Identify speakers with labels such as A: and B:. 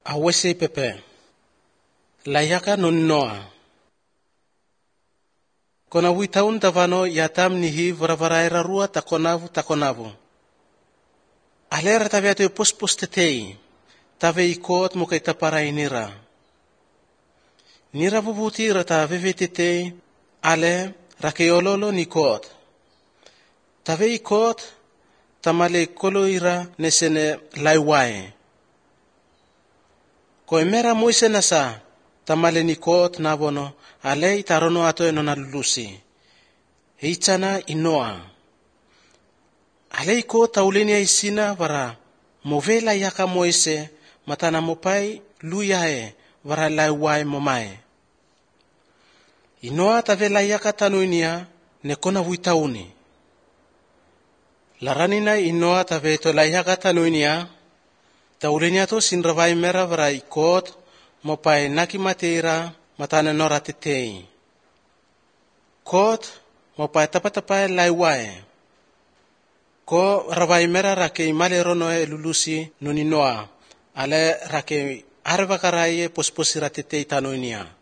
A: Awese pepe. Layaka non noa. Kona witaun tavano yatam nihi varavaraira rua takonavu. Alera taviate pospos tetei. Tave ikot mo kay taparay nira. Nira bubuti rata vevetete ale rakeololo nikot. Tave ikot tamale koloira nesene laiwae. Koemera moise nasa tamale nikot navono ale itarono ato enona lulusi. Heichana inoa. Ale ikot taulenia isina vara movela yaka moise matana mopai luyae vara laiwae momae. Inoa tavela yaka tanuinia nekona witauni. Laranina inoa taveto la yaka tanuinia taulenia to sinravai mera vara ikot mopai nakimateira matana nora tetei. Kot mopai tapatapai laiwae. Ko ravai mera rake imale ronoe lulusi nuninoa ale rake arvakaraye posposira tetei tanuinia.